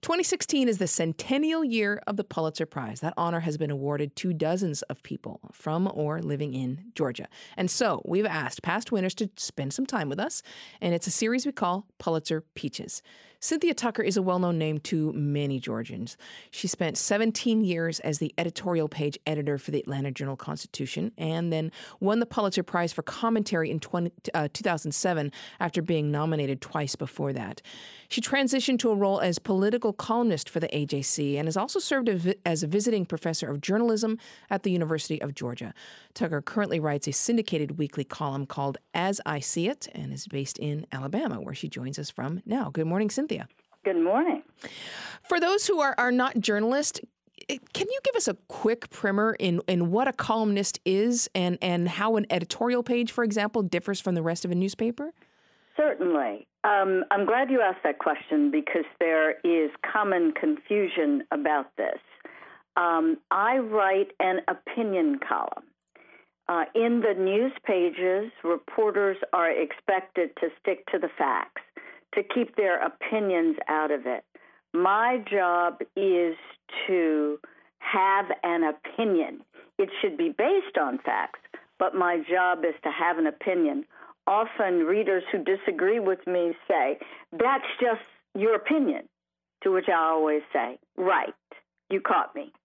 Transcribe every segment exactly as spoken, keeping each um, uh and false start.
twenty sixteen is the centennial year of the Pulitzer Prize. That honor has been awarded to dozens of people from or living in Georgia. And so we've asked past winners to spend some time with us, and it's a series we call Pulitzer Peaches. Cynthia Tucker is a well-known name to many Georgians. She spent seventeen years as the editorial page editor for the Atlanta Journal-Constitution and then won the Pulitzer Prize for commentary in twenty, uh, two thousand seven after being nominated twice before that. She transitioned to a role as political columnist for the A J C and has also served as a visiting professor of journalism at the University of Georgia. Tucker currently writes a syndicated weekly column called As I See It and is based in Alabama, where she joins us from now. Good morning, Cynthia. Good morning. For those who are, are not journalists, can you give us a quick primer in, in what a columnist is and, and how an editorial page, for example, differs from the rest of a newspaper? Certainly. Um, I'm glad you asked that question because there is common confusion about this. Um, I write an opinion column. Uh, in the news pages, reporters are expected to stick to the facts, to keep their opinions out of it. My job is to have an opinion. It should be based on facts, but my job is to have an opinion. Often readers who disagree with me say, that's just your opinion, to which I always say, right, you caught me.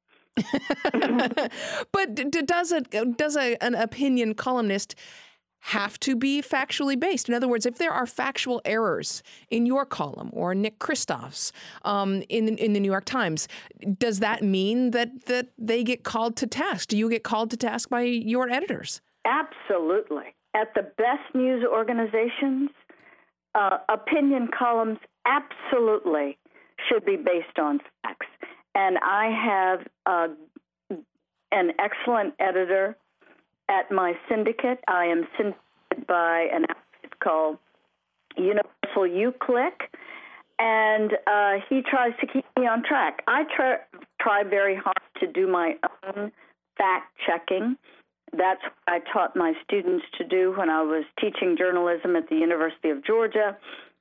But d- does a does a, an opinion columnist have to be factually based? In other words, if there are factual errors in your column or Nick Kristoff's um, in in the New York Times, does that mean that that they get called to task? Do you get called to task by your editors? Absolutely. At the best news organizations, uh, opinion columns absolutely should be based on facts. And I have uh, an excellent editor at my syndicate. I am syndicated by an outfit called Universal U-Click, and uh, he tries to keep me on track. I try, try very hard to do my own fact-checking. That's what I taught my students to do when I was teaching journalism at the University of Georgia.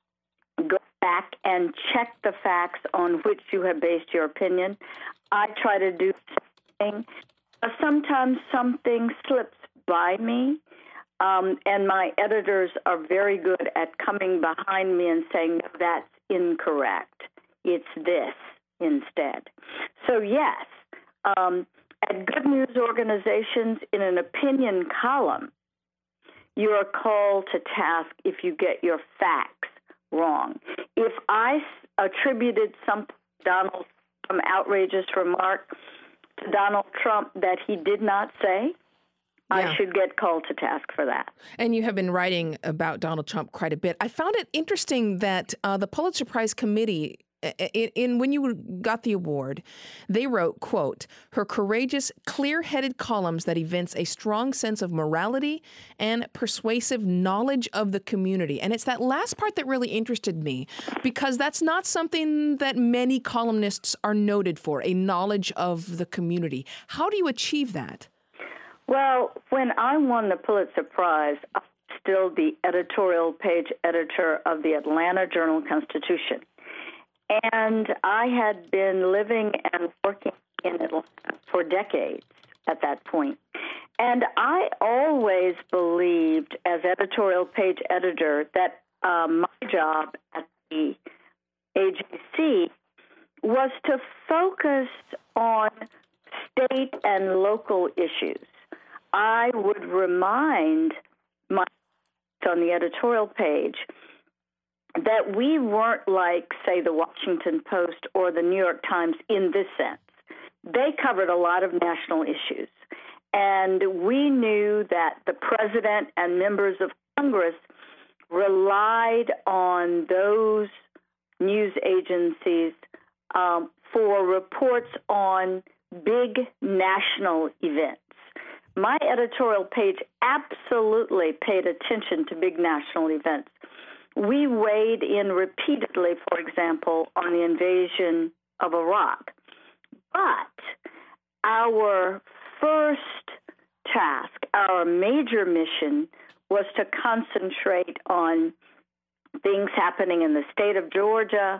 Go back and check the facts on which you have based your opinion. I try to do something. Sometimes something slips by me, um, and my editors are very good at coming behind me and saying, no, that's incorrect. It's this instead. So, yes, um, at good news organizations, in an opinion column, you are called to task if you get your facts wrong. If I attributed some Donald some outrageous remark to Donald Trump that he did not say, yeah. I should get called to task for that. And you have been writing about Donald Trump quite a bit. I found it interesting that uh, the Pulitzer Prize Committee, in, in when you got the award, they wrote, quote, her courageous, clear-headed columns that evince a strong sense of morality and persuasive knowledge of the community. And it's that last part that really interested me, because that's not something that many columnists are noted for, a knowledge of the community. How do you achieve that? Well, when I won the Pulitzer Prize, I was still the editorial page editor of the Atlanta Journal-Constitution. And I had been living and working in Atlanta for decades at that point. And I always believed, as editorial page editor, that uh, my job at the A J C was to focus on state and local issues. I would remind my on the editorial page that we weren't like, say, the Washington Post or the New York Times in this sense. They covered a lot of national issues. And we knew that the president and members of Congress relied on those news agencies um, for reports on big national events. My editorial page absolutely paid attention to big national events. We weighed in repeatedly, for example, on the invasion of Iraq. But our first task, our major mission, was to concentrate on things happening in the state of Georgia,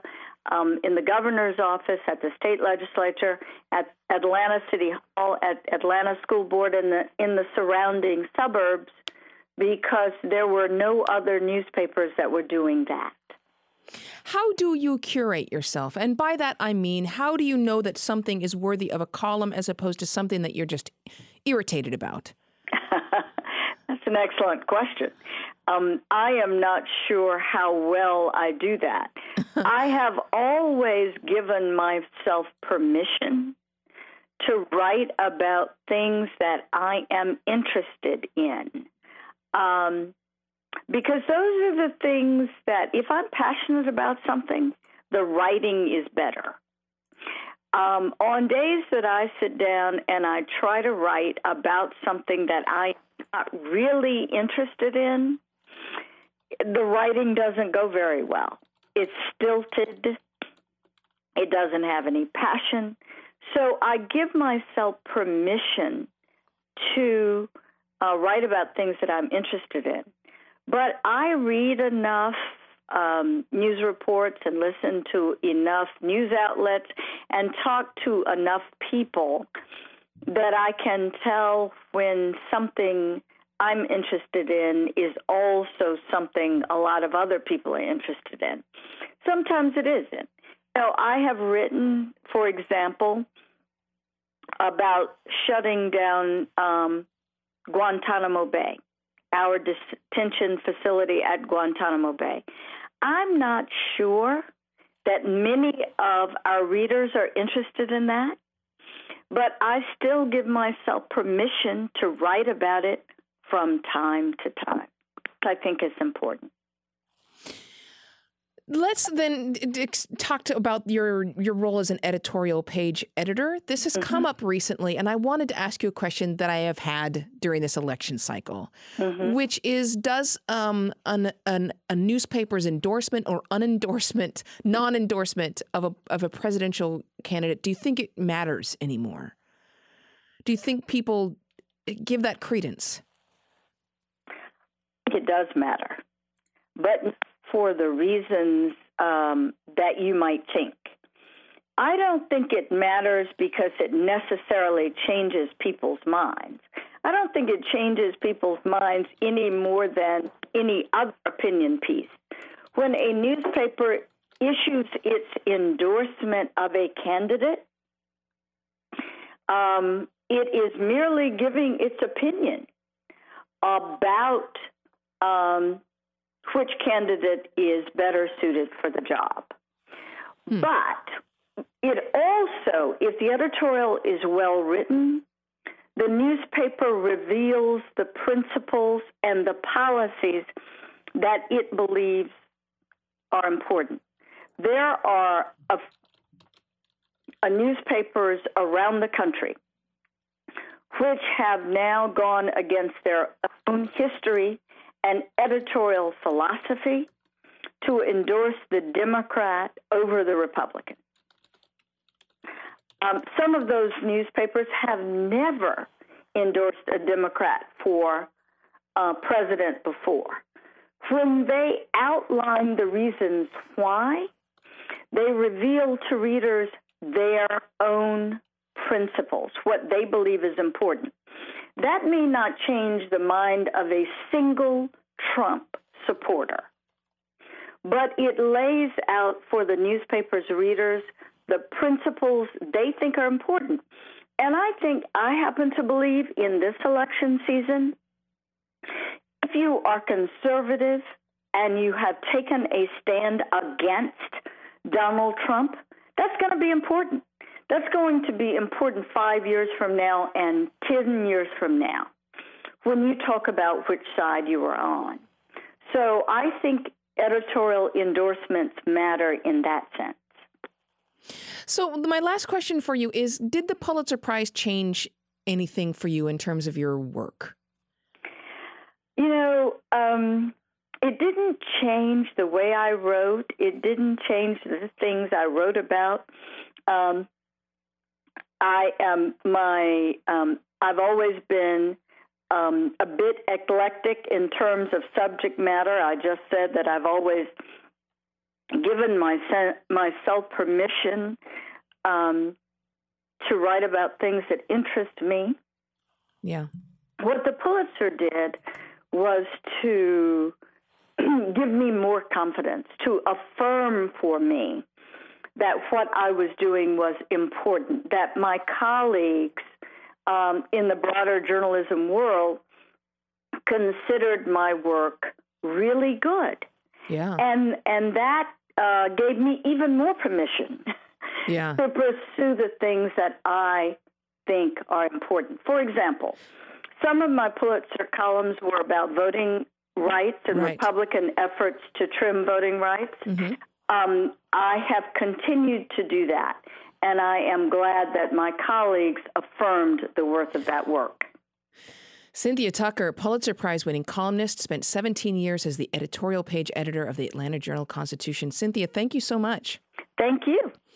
um, in the governor's office, at the state legislature, at Atlanta City Hall, at Atlanta School Board, and the, in the surrounding suburbs, because there were no other newspapers that were doing that. How do you curate yourself? And by that, I mean, how do you know that something is worthy of a column as opposed to something that you're just irritated about? That's an excellent question. Um, I am not sure how well I do that. I have always given myself permission to write about things that I am interested in. Um, because those are the things that, if I'm passionate about something, the writing is better. Um, on days that I sit down and I try to write about something that I'm not really interested in, the writing doesn't go very well. It's stilted. It doesn't have any passion. So I give myself permission to uh, write about things that I'm interested in. But I read enough um, news reports and listen to enough news outlets and talk to enough people that I can tell when something I'm interested in is also something a lot of other people are interested in. Sometimes it isn't. So I have written, for example, about shutting down um, Guantanamo Bay, our detention facility at Guantanamo Bay. I'm not sure that many of our readers are interested in that, but I still give myself permission to write about it from time to time. I think it's important. Let's then talk to, about your your role as an editorial page editor. This has mm-hmm. come up recently, and I wanted to ask you a question that I have had during this election cycle, mm-hmm. which is, does um, an, an, a newspaper's endorsement or unendorsement, non-endorsement of a, of a presidential candidate, do you think it matters anymore? Do you think people give that credence? It does matter, but for the reasons um, that you might think. I don't think it matters because it necessarily changes people's minds. I don't think it changes people's minds any more than any other opinion piece. When a newspaper issues its endorsement of a candidate, um, it is merely giving its opinion about um, which candidate is better suited for the job. Hmm. But it also, if the editorial is well written, the newspaper reveals the principles and the policies that it believes are important. There are a, a newspapers around the country which have now gone against their own history and editorial philosophy to endorse the Democrat over the Republican. Um, some of those newspapers have never endorsed a Democrat for uh, president before. When they outline the reasons why, they reveal to readers their own principles, what they believe is important. That may not change the mind of a single Trump supporter, but it lays out for the newspaper's readers the principles they think are important. And I think, I happen to believe in this election season, if you are conservative and you have taken a stand against Donald Trump, that's going to be important. That's going to be important five years from now and ten years from now when you talk about which side you are on. So I think editorial endorsements matter in that sense. So my last question for you is, did the Pulitzer Prize change anything for you in terms of your work? You know, um, it didn't change the way I wrote. It didn't change the things I wrote about. Um, I am my. Um, I've always been um, a bit eclectic in terms of subject matter. I just said that I've always given my, myself permission um, to write about things that interest me. Yeah. What the Pulitzer did was to give me more confidence, to affirm for me that what I was doing was important, that my colleagues um, in the broader journalism world considered my work really good. Yeah. And and that uh, gave me even more permission yeah. to pursue the things that I think are important. For example, some of my Pulitzer columns were about voting rights and right. Republican efforts to trim voting rights. Mm-hmm. Um, I have continued to do that, and I am glad that my colleagues affirmed the worth of that work. Cynthia Tucker, Pulitzer Prize-winning columnist, spent seventeen years as the editorial page editor of the Atlanta Journal-Constitution. Cynthia, thank you so much. Thank you.